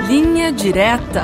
Linha Direta.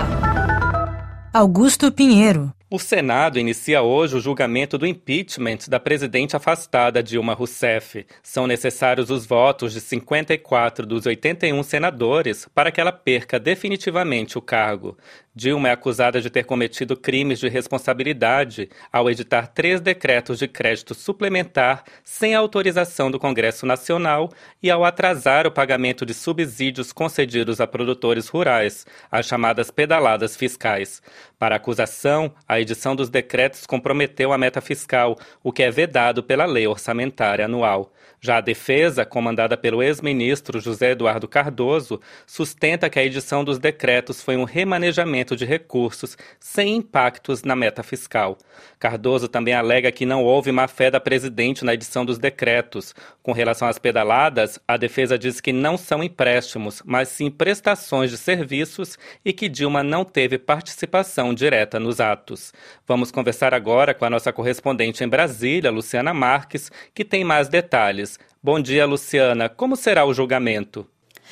Augusto Pinheiro. O Senado inicia hoje o julgamento do impeachment da presidente afastada Dilma Rousseff. São necessários os votos de 54 dos 81 senadores para que ela perca definitivamente o cargo. Dilma é acusada de ter cometido crimes de responsabilidade ao editar 3 decretos de crédito suplementar sem autorização do Congresso Nacional e ao atrasar o pagamento de subsídios concedidos a produtores rurais, as chamadas pedaladas fiscais. Para a acusação, a edição dos decretos comprometeu a meta fiscal, o que é vedado pela Lei Orçamentária Anual. Já a defesa, comandada pelo ex-ministro José Eduardo Cardoso, sustenta que a edição dos decretos foi um remanejamento de recursos sem impactos na meta fiscal. Cardoso também alega que não houve má-fé da presidente na edição dos decretos. Com relação às pedaladas, a defesa diz que não são empréstimos, mas sim prestações de serviços e que Dilma não teve participação direta nos atos. Vamos conversar agora com a nossa correspondente em Brasília, Luciana Marques, que tem mais detalhes. Bom dia, Luciana. Como será o julgamento?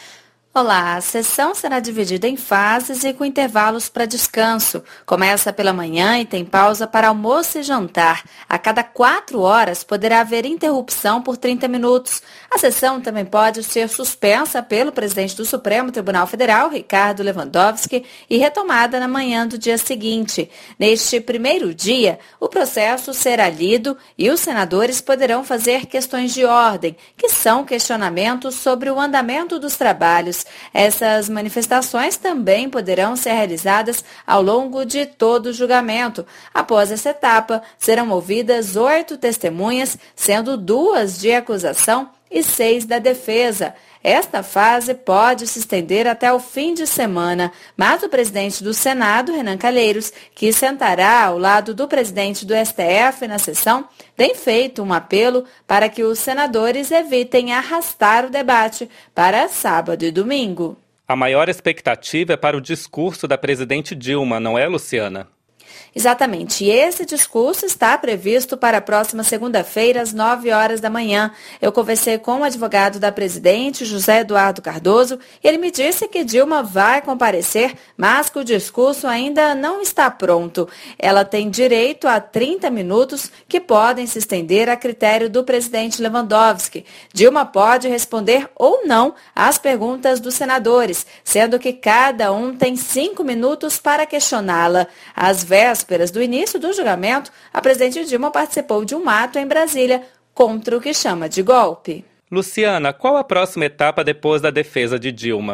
Olá, a sessão será dividida em fases e com intervalos para descanso. Começa pela manhã e tem pausa para almoço e jantar. A cada 4 horas poderá haver interrupção por 30 minutos. A sessão também pode ser suspensa pelo presidente do Supremo Tribunal Federal, Ricardo Lewandowski, e retomada na manhã do dia seguinte. Neste primeiro dia, o processo será lido e os senadores poderão fazer questões de ordem, que são questionamentos sobre o andamento dos trabalhos. Essas manifestações também poderão ser realizadas ao longo de todo o julgamento. Após essa etapa, serão ouvidas 8 testemunhas, sendo 2 de acusação e 6 da defesa. Esta fase pode se estender até o fim de semana, mas o presidente do Senado, Renan Calheiros, que sentará ao lado do presidente do STF na sessão, tem feito um apelo para que os senadores evitem arrastar o debate para sábado e domingo. A maior expectativa é para o discurso da presidente Dilma, não é, Luciana? Exatamente. E esse discurso está previsto para a próxima segunda-feira, às 9 horas da manhã. Eu conversei com o advogado da presidente, José Eduardo Cardoso, e ele me disse que Dilma vai comparecer, mas que o discurso ainda não está pronto. Ela tem direito a 30 minutos, que podem se estender a critério do presidente Lewandowski. Dilma pode responder ou não às perguntas dos senadores, sendo que cada um tem 5 minutos para questioná-la. Às vésperas do início do julgamento, a presidente Dilma participou de um ato em Brasília contra o que chama de golpe. Luciana, qual a próxima etapa depois da defesa de Dilma?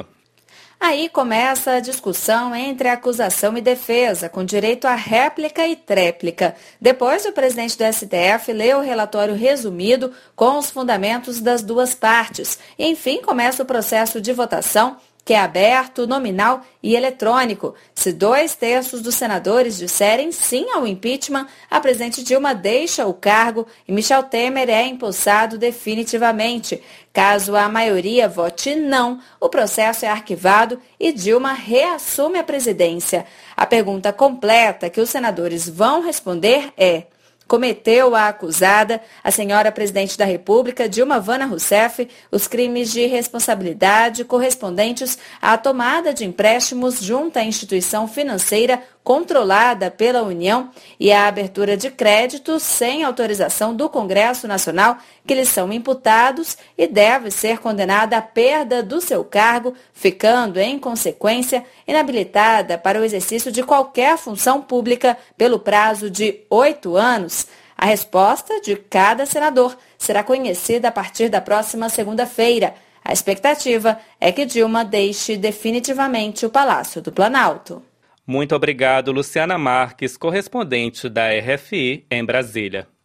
Aí começa a discussão entre acusação e defesa, com direito a réplica e tréplica. Depois, o presidente do STF lê o relatório resumido com os fundamentos das duas partes. E, enfim, começa o processo de votação, que é aberto, nominal e eletrônico. Se 2/3 dos senadores disserem sim ao impeachment, a presidente Dilma deixa o cargo e Michel Temer é empossado definitivamente. Caso a maioria vote não, o processo é arquivado e Dilma reassume a presidência. A pergunta completa que os senadores vão responder é: cometeu a acusada, a senhora presidente da República, Dilma Vana Rousseff, os crimes de responsabilidade correspondentes à tomada de empréstimos junto à instituição financeira controlada pela União e à abertura de créditos sem autorização do Congresso Nacional, que lhes são imputados, e deve ser condenada à perda do seu cargo, ficando, em consequência, inabilitada para o exercício de qualquer função pública pelo prazo de 8 anos. A resposta de cada senador será conhecida a partir da próxima segunda-feira. A expectativa é que Dilma deixe definitivamente o Palácio do Planalto. Muito obrigado, Luciana Marques, correspondente da RFI em Brasília.